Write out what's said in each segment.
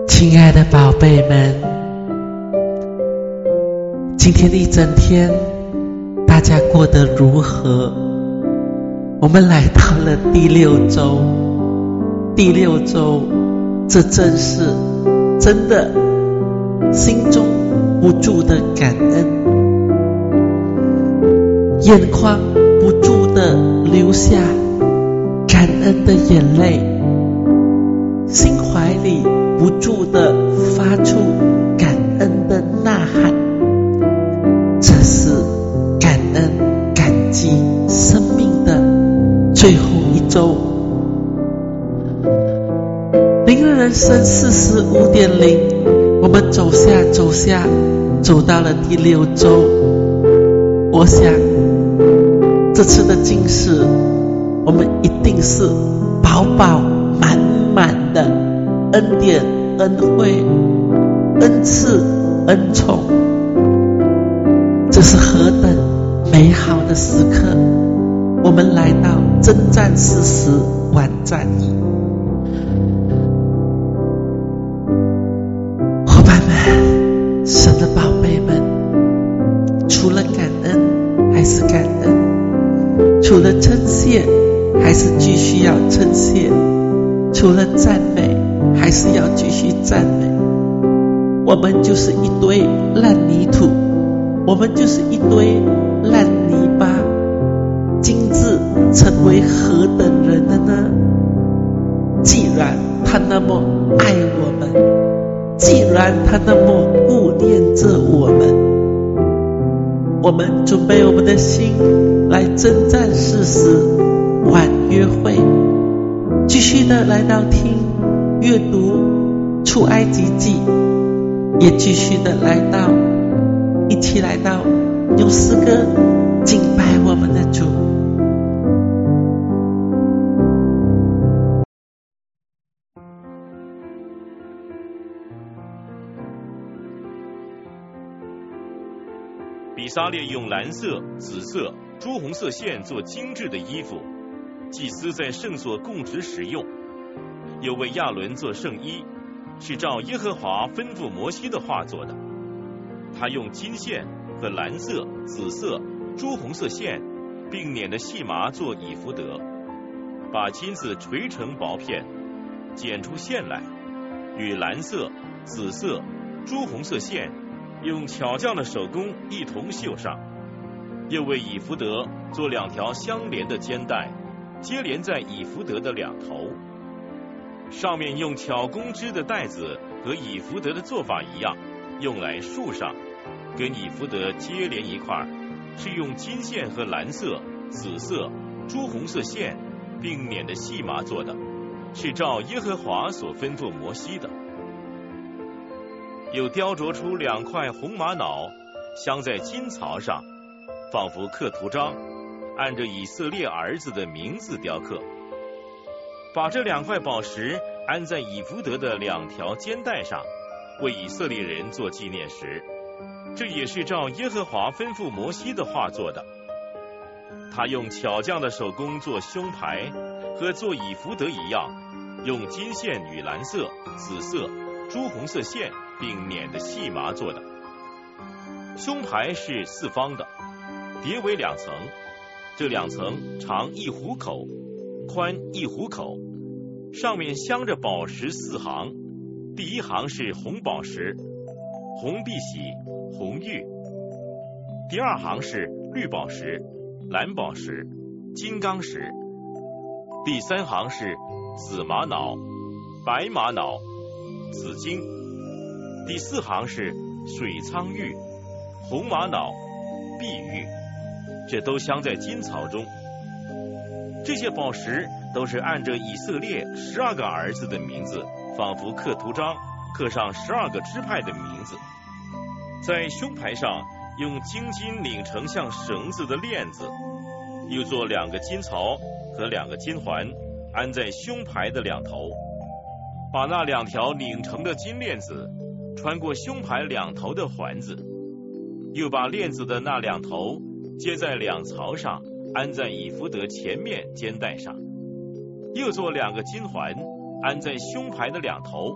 亲爱的宝贝们，今天的一整天大家过得如何？我们来到了第6周，第6周，这真是真的心中不住的感恩，眼眶不住的流下感恩的眼泪，心怀里不住的发出感恩的呐喊。这是感恩感激生命的最后一周。灵人生45.0，我们走下走到了第6周。我想这次的进食我们一定是饱饱满满的恩典恩惠恩赐恩宠，这是何等美好的时刻。我们来到征战40晚战役，伙伴们，神的宝贝们，除了感恩还是感恩，除了称谢还是继续要称谢，除了赞美还是要继续赞美。我们就是一堆烂泥土，我们就是一堆烂泥巴，今日成为何等人了呢？既然他那么爱我们，既然他那么顾念着我们，我们准备我们的心来征战40晚约会，继续的来到听阅读出埃及记，也继续的一起来到用诗歌敬拜我们的主。 比撒列用蓝色、紫色、朱红色线做精致的衣服，祭司在圣所供职使用，又为亚伦做圣衣，是照耶和华吩咐摩西的话做的。他用金线和蓝色、紫色、朱红色线并捻的细麻做以弗得，把金子锤成薄片，剪出线来，与蓝色、紫色、朱红色线用巧匠的手工一同绣上，又为以弗得做2条相连的肩带，接连在以弗得的2头，上面用巧工织的带子和以弗得的做法一样，用来束上，跟以弗得接连一块，是用金线和蓝色、紫色、朱红色线并捻的细麻做的，是照耶和华所吩咐摩西的。又雕琢出2块红玛瑙，镶在金槽上，仿佛刻图章，按着以色列儿子的名字雕刻。把这2块宝石安在以弗得的2条肩带上，为以色列人做纪念石。这也是照耶和华吩咐摩西的话做的。他用巧匠的手工做胸牌，和做以弗得一样，用金线与蓝色、紫色、朱红色线并捻的细麻做的。胸牌是4方的，叠为2层，这2层长1虎口，宽1虎口，上面镶着宝石4行，第1行是红宝石、红碧玺、红玉，第2行是绿宝石、蓝宝石、金刚石，第3行是紫玛瑙、白玛瑙、紫金，第4行是水苍玉、红玛瑙、碧玉，这都镶在金槽中。这些宝石都是按着以色列12个儿子的名字，仿佛刻图章，刻上12个支派的名字。在胸牌上用精金拧成像绳子的链子，又做2个金槽和2个金环，安在胸牌的2头，把那2条拧成的金链子穿过胸牌2头的环子，又把链子的那2头接在2槽上，安在以弗得前面肩带上，又做2个金环，安在胸牌的2头，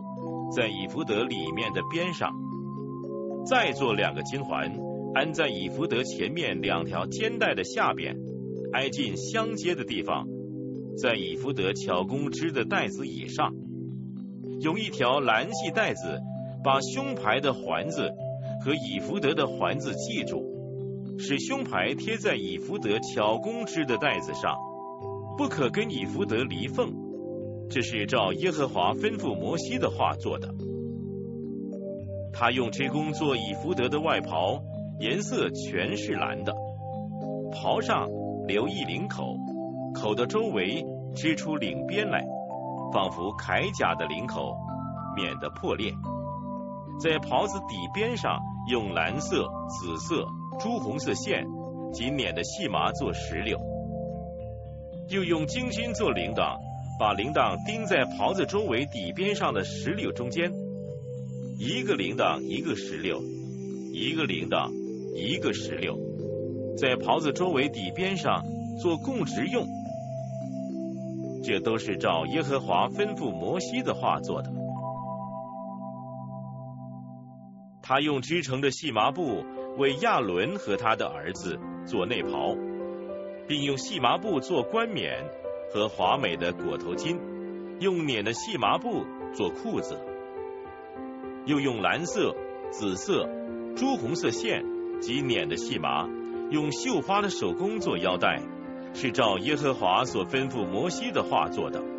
在以弗得里面的边上，再做2个金环，安在以弗得前面2条肩带的下边，挨近相接的地方，在以弗得巧工织的带子以上，用1条蓝细带子把胸牌的环子和以弗得的环子系住，使胸牌贴在以弗得巧工织的带子上，不可跟以弗得离缝。这是照耶和华吩咐摩西的话做的。他用织工做以弗得的外袍，颜色全是蓝的，袍上留一领口，口的周围织出领边来，仿佛铠甲的领口，免得破裂。在袍子底边上用蓝色、紫色、朱红色线及捻的细麻做石榴，又用金菌做铃铛，把铃铛钉在袍子周围底边上的石榴中间，1个铃铛1个石榴，1个铃铛1个石榴，在袍子周围底边上做供职用。这都是照耶和华吩咐摩西的话做的。他用织成的细麻布为亚伦和他的儿子做内袍，并用细麻布做冠冕和华美的裹头巾，用捻的细麻布做裤子，又用蓝色、紫色、朱红色线及捻的细麻，用绣花的手工做腰带，是照耶和华所吩咐摩西的话做的。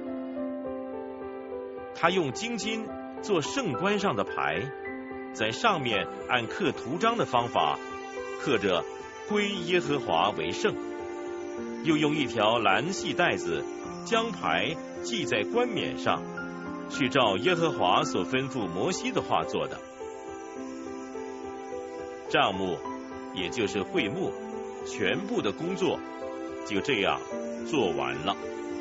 他用金金做圣冠上的牌，在上面按刻图章的方法刻着归耶和华为圣，又用1条蓝细带子将牌系在冠冕上，是照耶和华所吩咐摩西的话做的。帐幕，也就是会幕，全部的工作就这样做完了。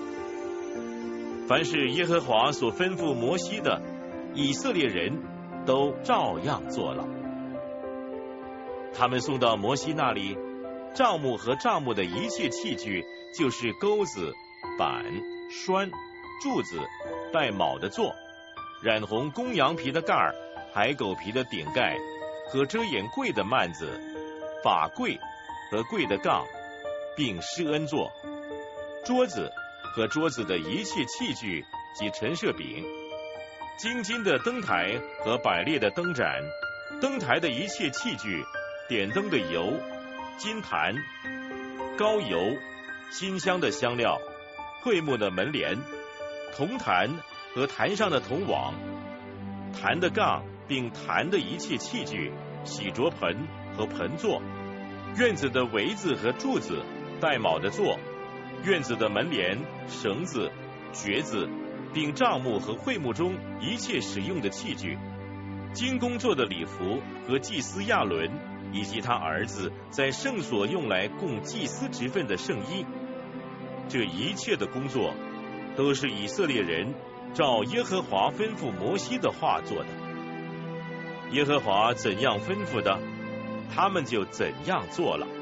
凡是耶和华所吩咐摩西的，以色列人都照样做了。他们送到摩西那里，帐幕和帐幕的一切器具，就是钩子、板、栓、柱子、带铆的座，染红公羊皮的盖儿、海狗皮的顶盖和遮掩柜的幔子、法柜和柜的杠，并施恩座、桌子和桌子的一切器具及陈设饼，金金的灯台和摆列的灯盏，灯台的一切器具，点灯的油、金坛、膏油、馨香的香料、会幕的门帘、铜坛和坛上的铜网、坛的杠并坛的一切器具、洗濯盆和盆座、院子的围子和柱子、带铆的座、院子的门帘、绳子、橛子，并帐幕和会幕中一切使用的器具，金工做的礼服和祭司亚伦以及他儿子在圣所用来供祭司职分的圣衣，这一切的工作都是以色列人照耶和华吩咐摩西的话做的。耶和华怎样吩咐的，他们就怎样做了。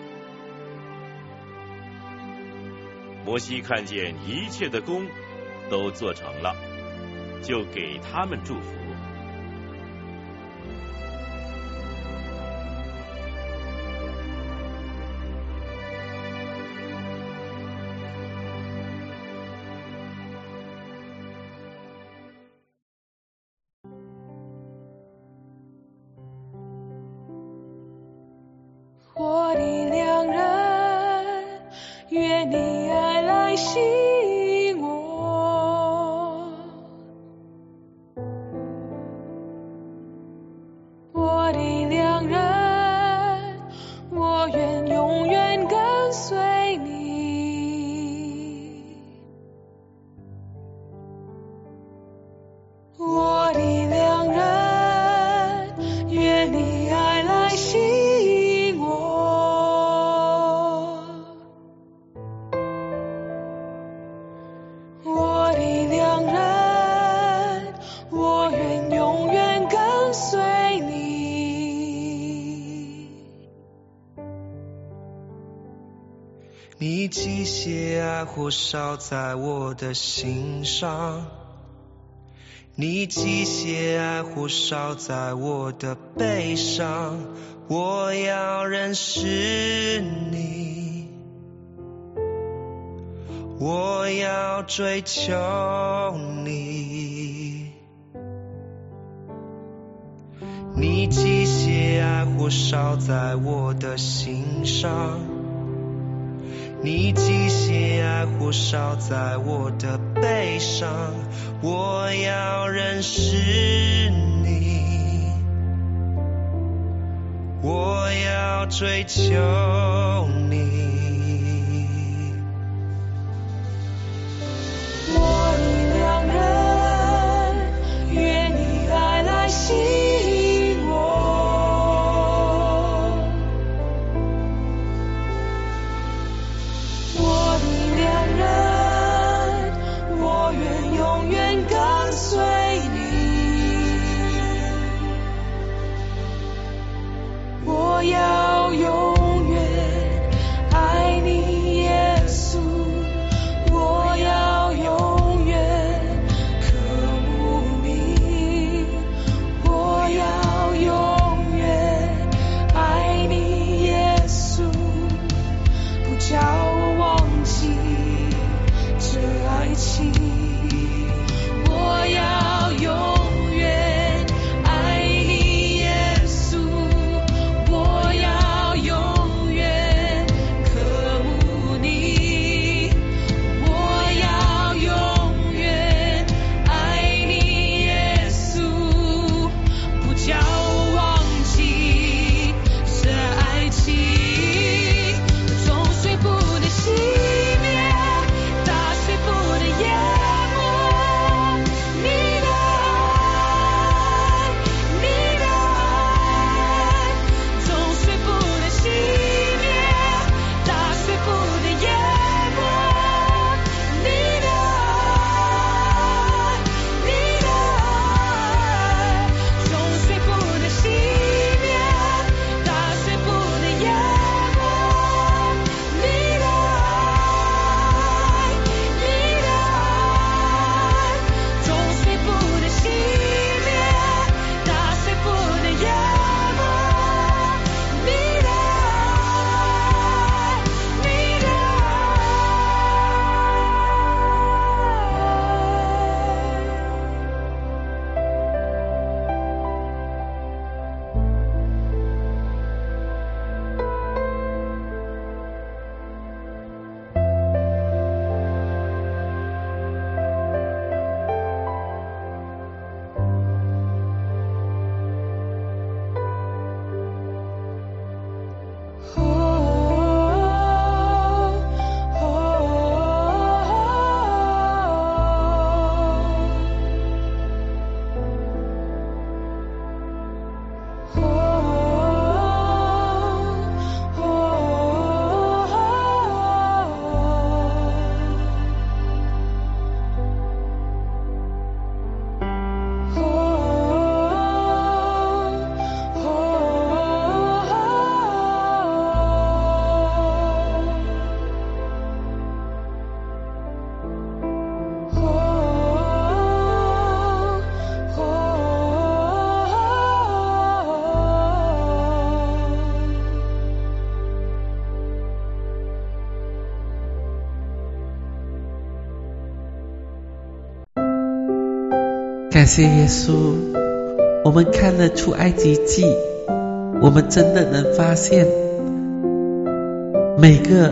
摩西看见一切的工都做成了，就给他们祝福。 我的良人，愿你爱来吸引我。我的良人，我愿永远跟随你。我的良人，愿你爱来吸引我。我的良人，我愿永远跟随你。 你机械爱火烧在我的心上， 你机械爱火烧在我的背上，我要认识你，我要追求你。你机械爱火烧在我的心上，你机械爱火烧在我的背上，我要认识你，我要追求你。 我的良人，愿你爱来吸引我。我的良人，我愿永远跟随你。我要永远爱你，耶稣。我要永远渴慕你，我要永远爱你，耶稣，不叫我忘记这爱情。我要永远爱你，耶稣，我要永远渴慕你。我要永远爱你，耶稣，不叫我忘记这爱情。终水不能熄灭，大水不能淹没你的爱，你的爱。终水不能熄灭，大水不能淹没你的爱，你的爱。终水不能熄灭，大水不能淹没你的爱，你的爱。终水不能熄灭，大水不能淹没你的爱，你的感谢耶稣，我们看了出埃及记，我们真的能发现每个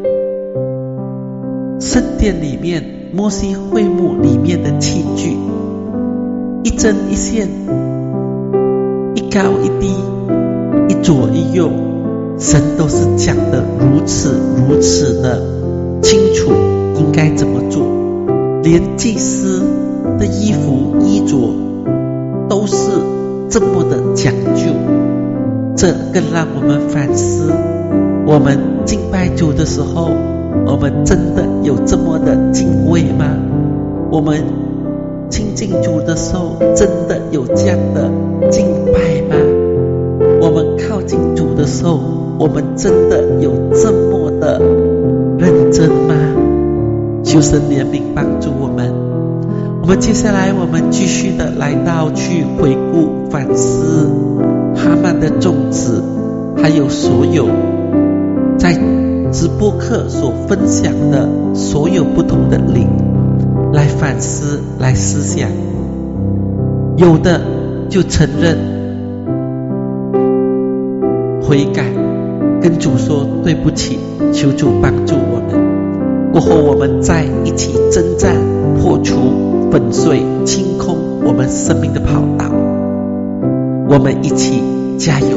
圣殿里面摩西会幕里面的器具，一针一线，一高一低，一左一右，神都是讲得如此的清楚应该怎么做，连祭司的衣服衣着都是这么的讲究。这更让我们反思，我们敬拜主的时候，我们真的有这么的敬畏吗？我们亲近主的时候，真的有这样的敬拜吗？我们靠近主的时候，我们真的有这么的认真吗？求神怜悯帮助我们。 我们接下来我们继续的来到去回顾反思哈曼的种子，还有所有在直播课所分享的所有不同的灵，来反思来思想。有的就承认悔改，跟主说对不起，求主帮助我们。过后我们再一起征战，破除粉碎清空我们生命的跑道，我们一起加油。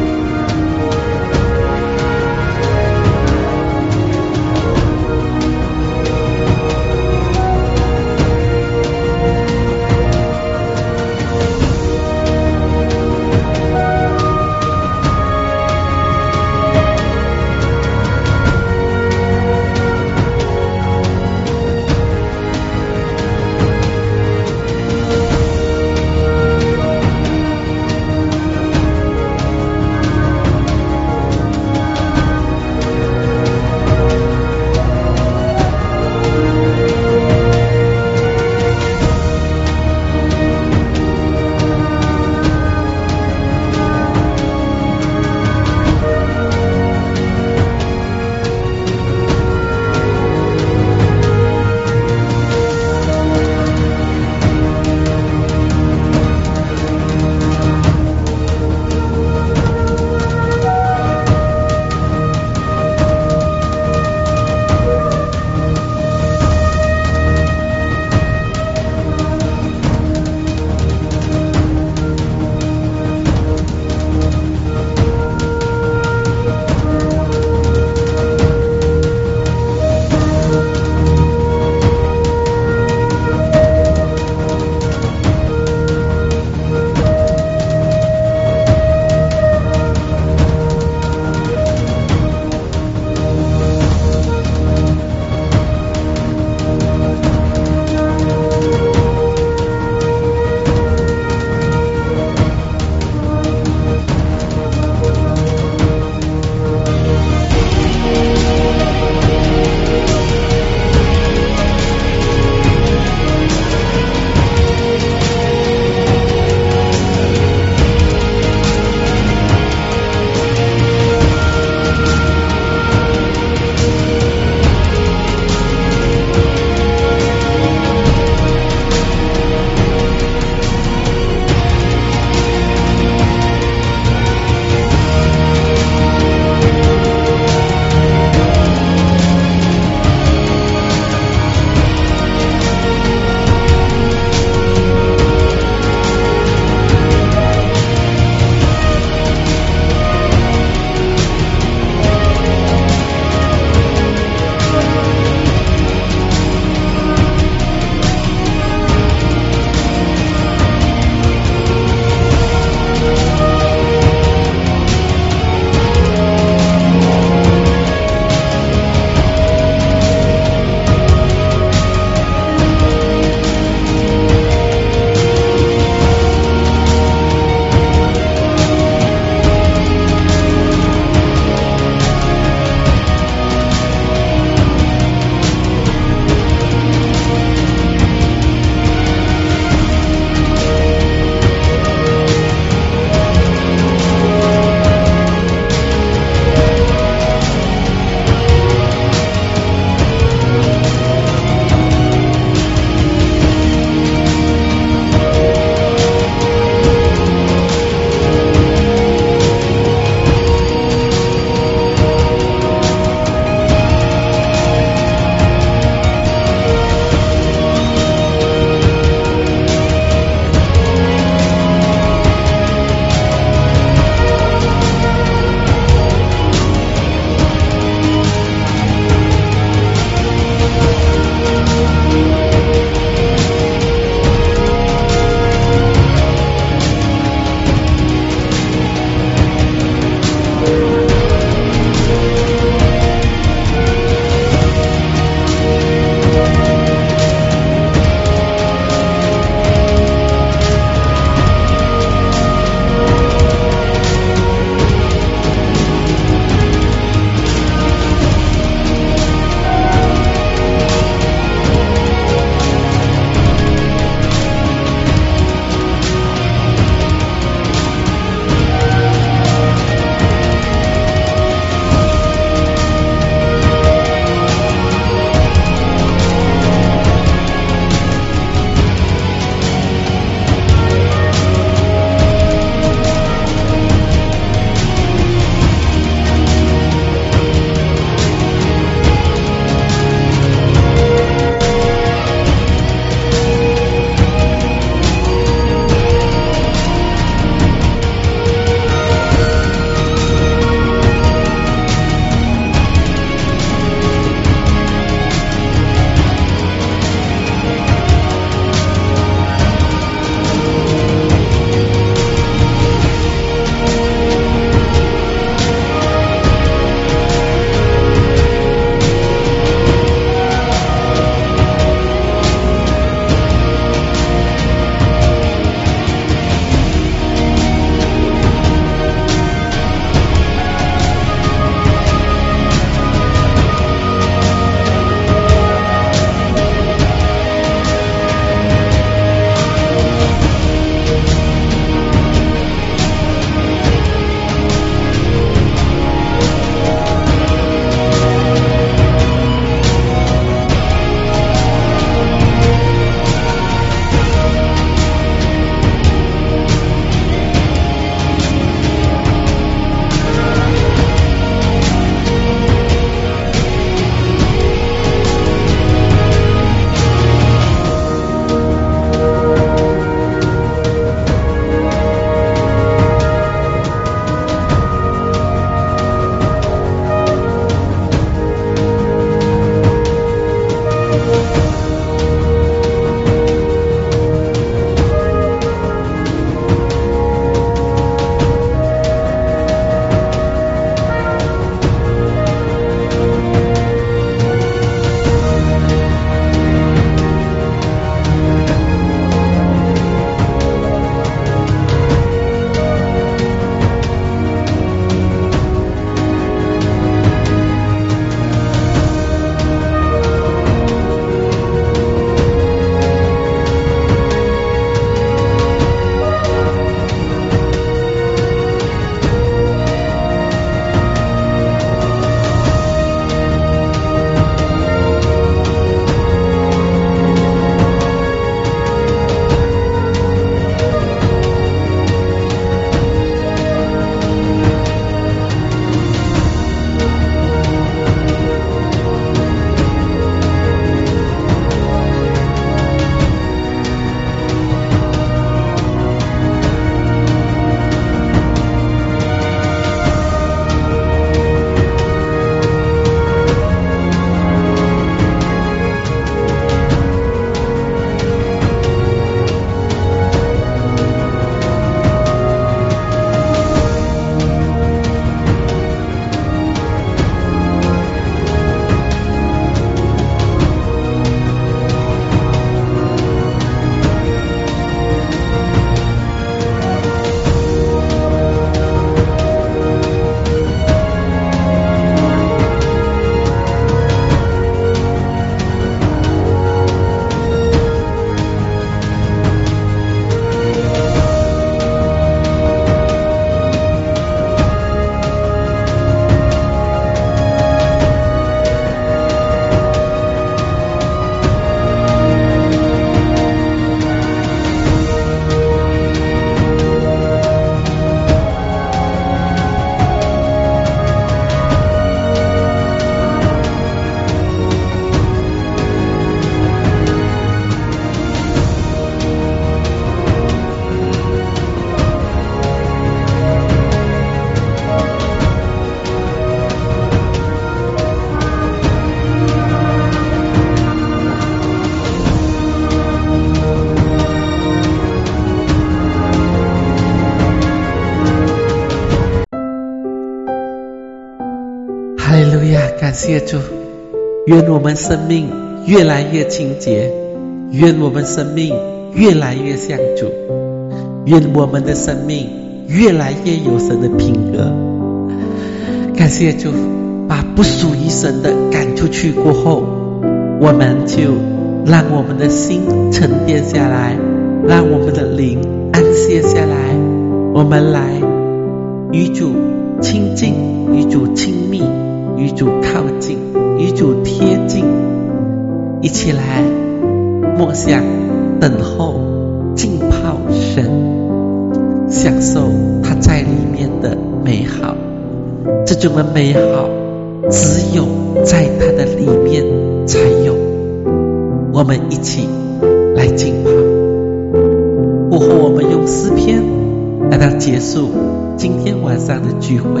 感谢主，愿我们生命越来越清洁，愿我们生命越来越像主，愿我们的生命越来越有神的品格。感谢主，把不属于神的赶出去过后，我们就让我们的心沉淀下来，让我们的灵安歇下来，我们来与主亲近，与主亲密，与主靠近，与主贴近，一起来默想等候浸泡神，享受他在里面的美好。这种的美好只有在他的里面才有。我们一起来浸泡，过后我们用诗篇来到结束今天晚上的聚会。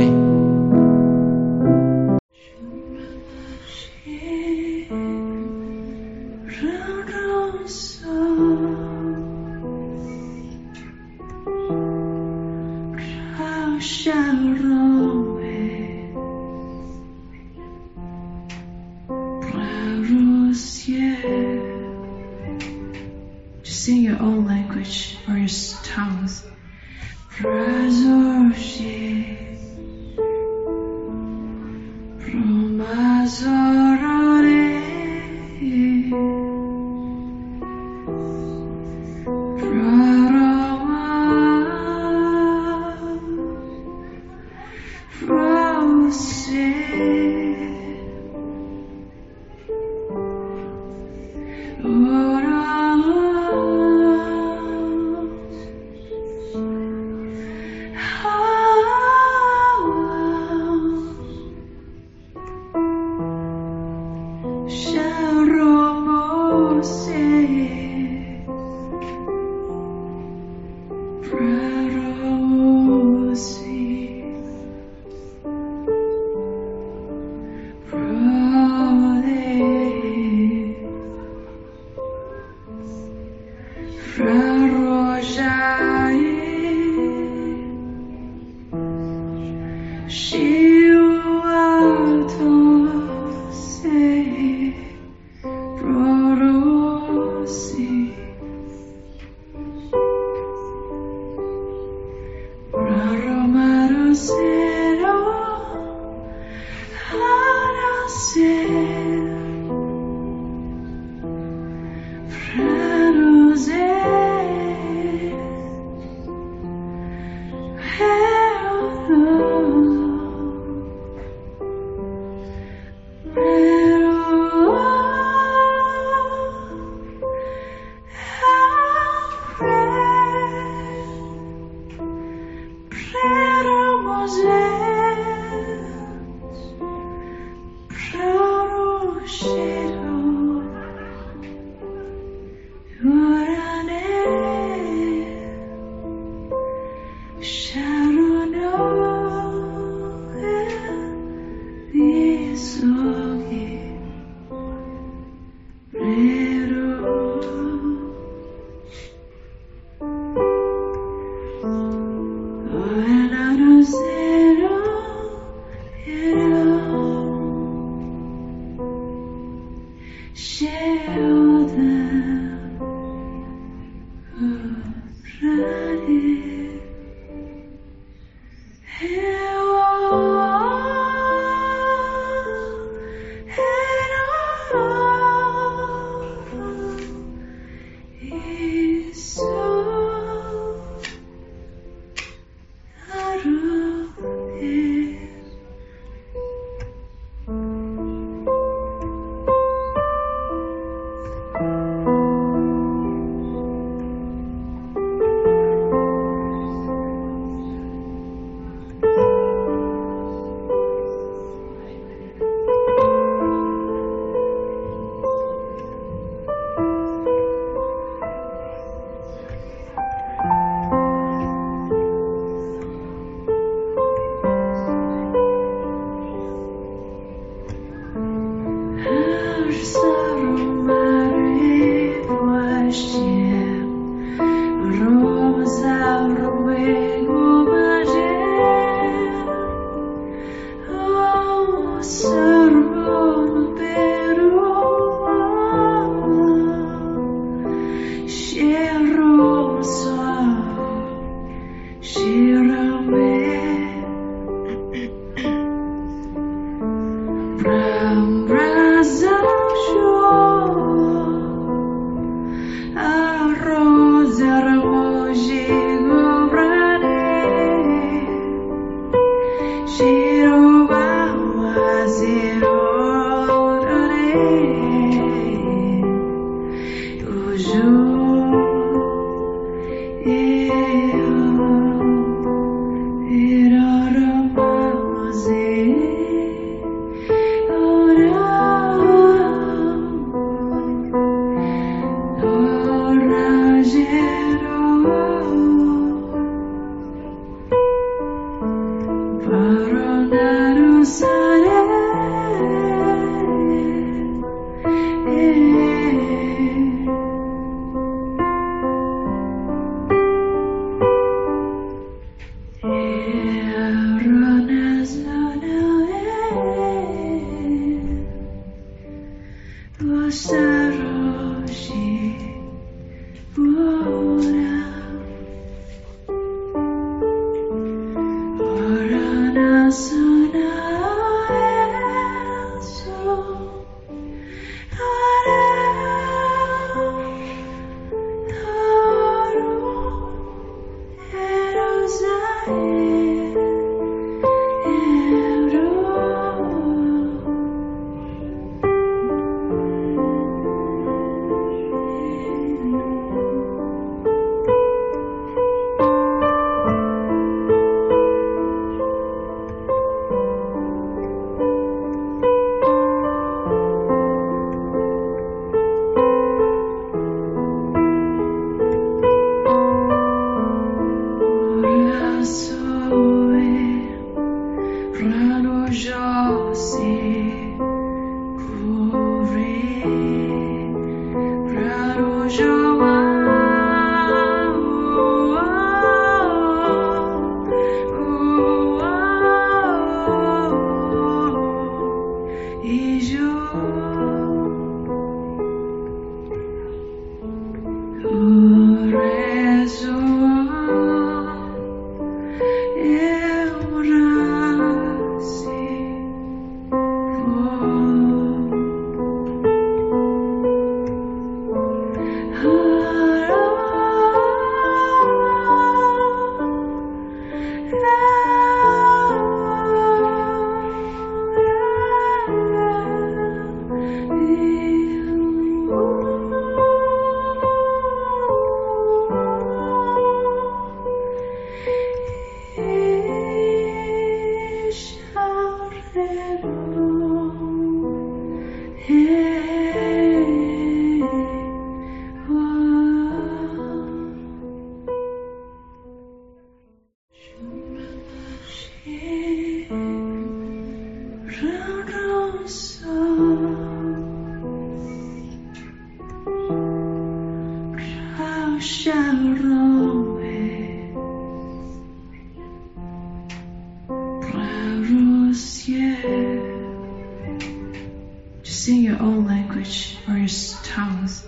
Sing your own language or your tongues. Serve Just sing your own language or your tongues.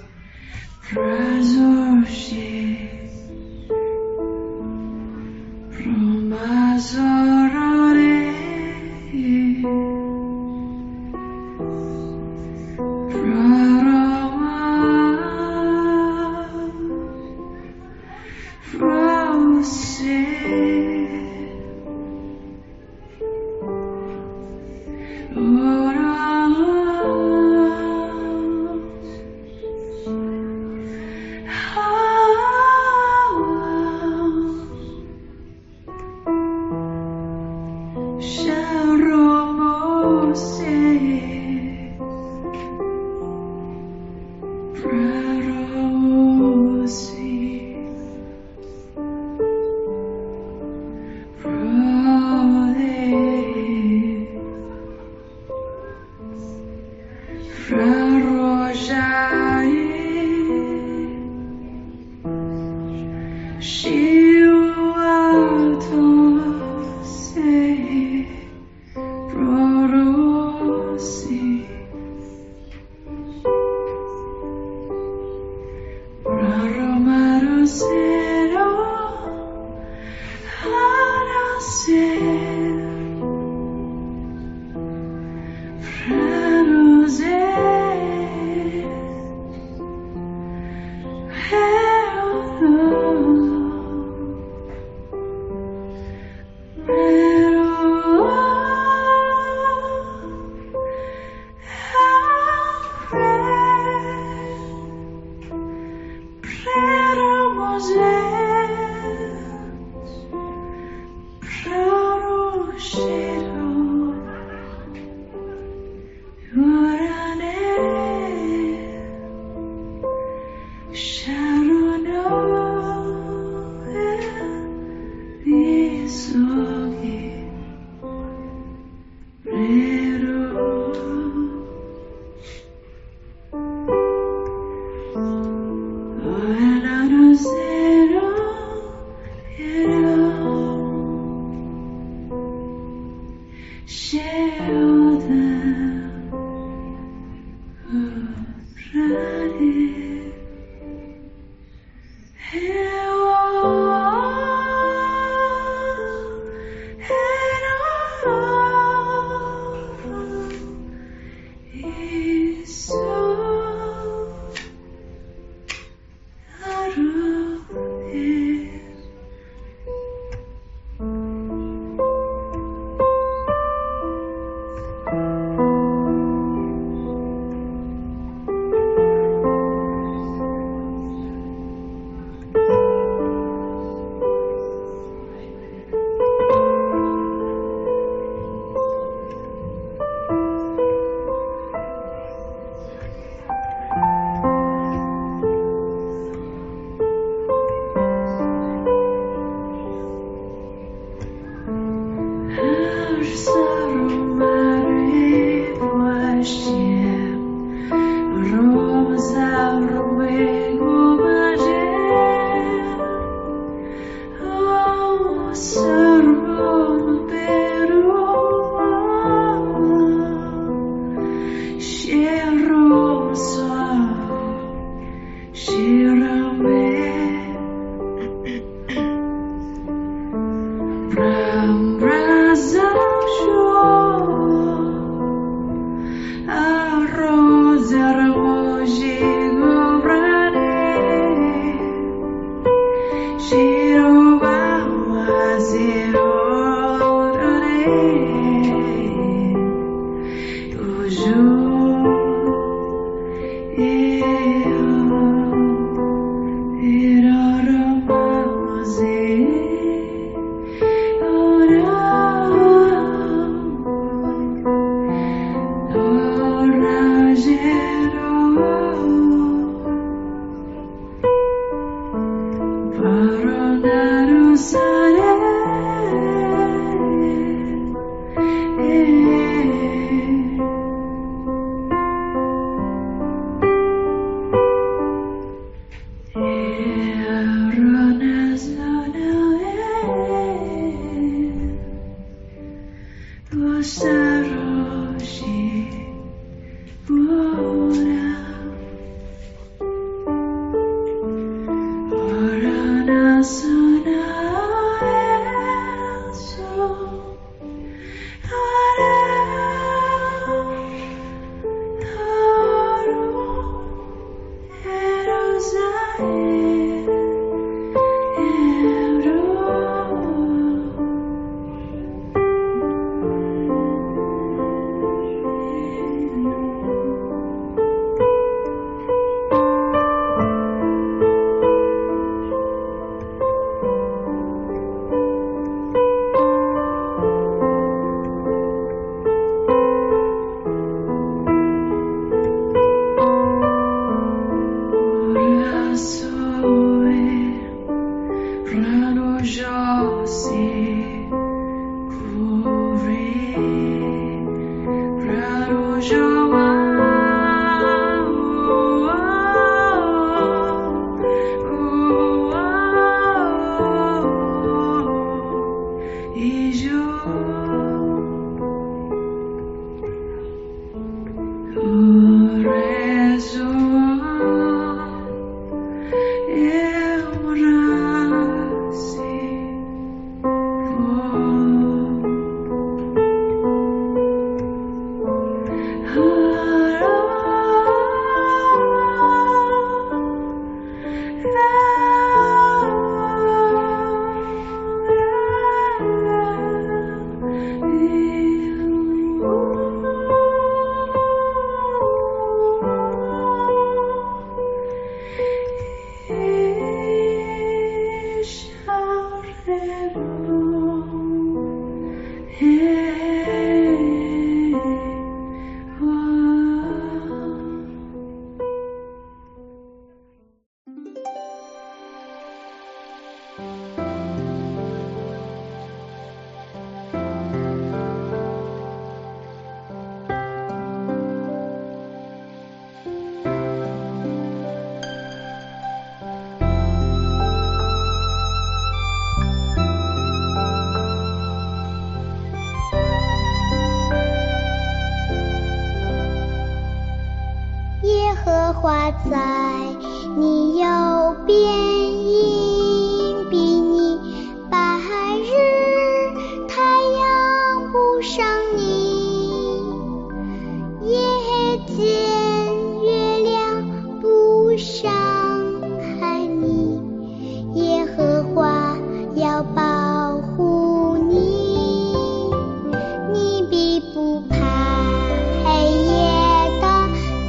花在你右边，因比你白日，太阳不伤你；夜间月亮不伤害你。耶和华要保护你，你必不怕黑夜的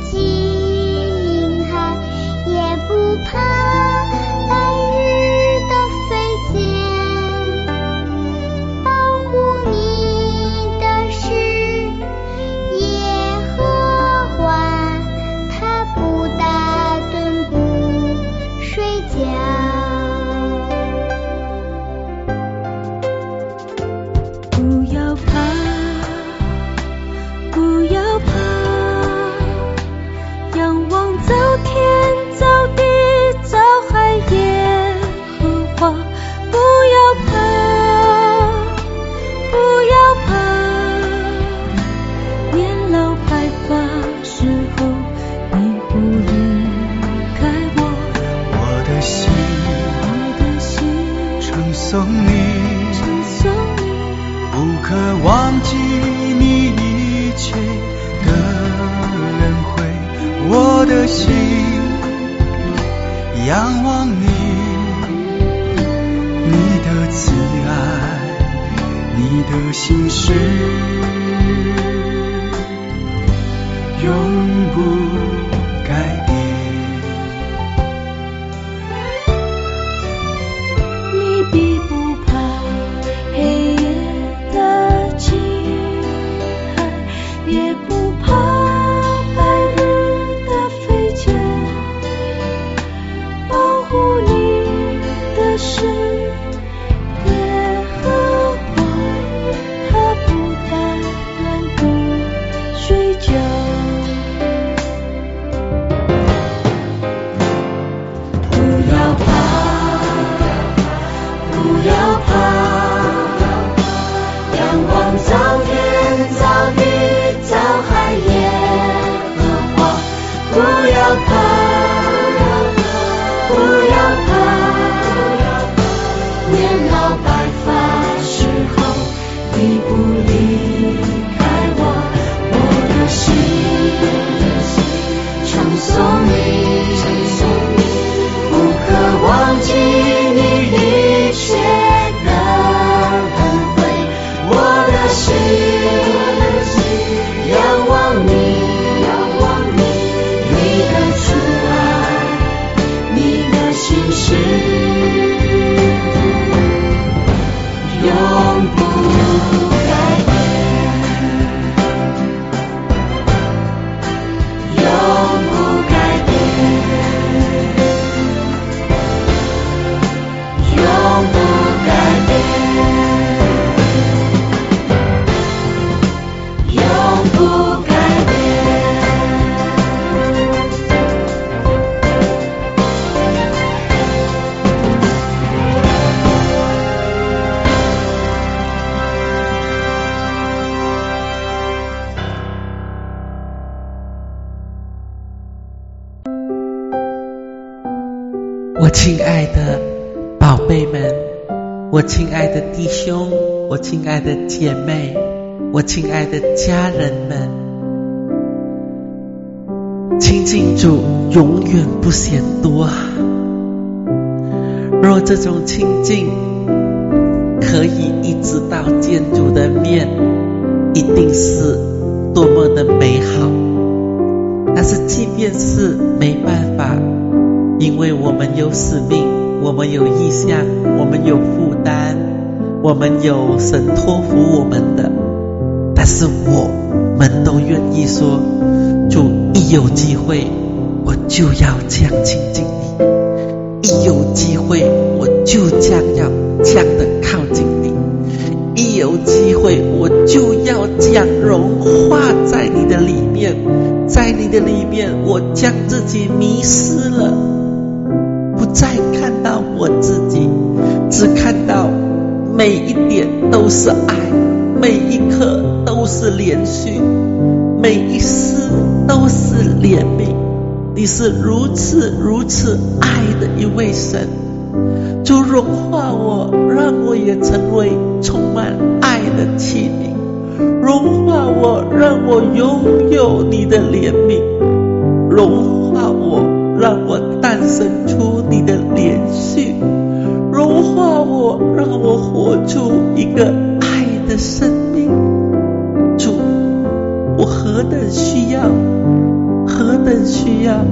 惊骇，也不怕白日的飞箭。保护你的是耶和华，他不打盹不睡觉。 不要怕，不要怕，仰望造天造地造海耶和华。不要怕，不要怕，年老白发时候你不离开我。 我的心称颂你，不可忘记你一切的恩惠。我的心仰望你，你的慈爱，你的心事永不改变。 你必不怕黑夜的惊骇，也不怕白日的飞箭。保护你的是耶和华，他不打盹不睡觉。不要怕，不要怕，仰望造天造地造海耶和华。不要怕，不要怕， 们，我亲爱的弟兄，我亲爱的姐妹，我亲爱的家人们，亲近主永远不嫌多。若这种亲近可以一直到见主的面，一定是多么的美好。但是即便是没办法，因为我们有使命，我们有意向，我们有负担，我们有神托付我们的，但是我们都愿意说，主，一有机会我就要这样亲近你，一有机会我就这样要这样的靠近你，一有机会我就要这样融化在你的里面，在你的里面我将自己迷失了，不再看到我自己，只看到每一点都是爱，每一刻都是连续，每一丝都是怜悯。你是如此如此爱的一位神，主融化我，让我也成为充满爱的器皿，融化我，让我拥有你的怜悯，融化我，让我诞生出你的连续，融化我，让我活出一个爱的生命。主，我何等需要，何等需要！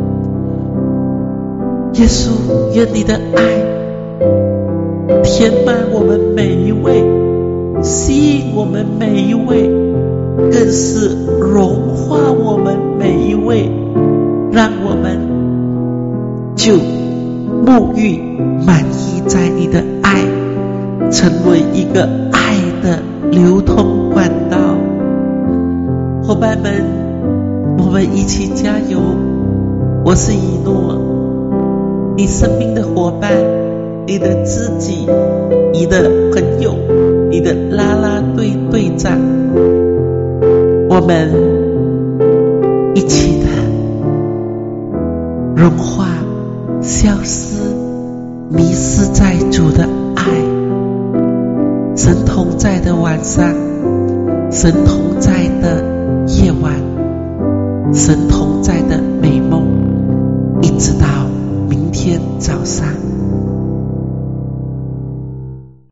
耶稣，愿你的爱填满我们每一位，吸引我们每一位，更是融化我们每一位，让我们就沐浴满溢在你的爱，成为一个爱的流通管道。伙伴们，我们一起加油！我是以诺，你生命的伙伴，你的知己，你的朋友，你的啦啦队队长，我们一起的融化、消失、迷失在主的爱。神同在的晚上，神同在的夜晚，神同在的美梦，一直到明天早上。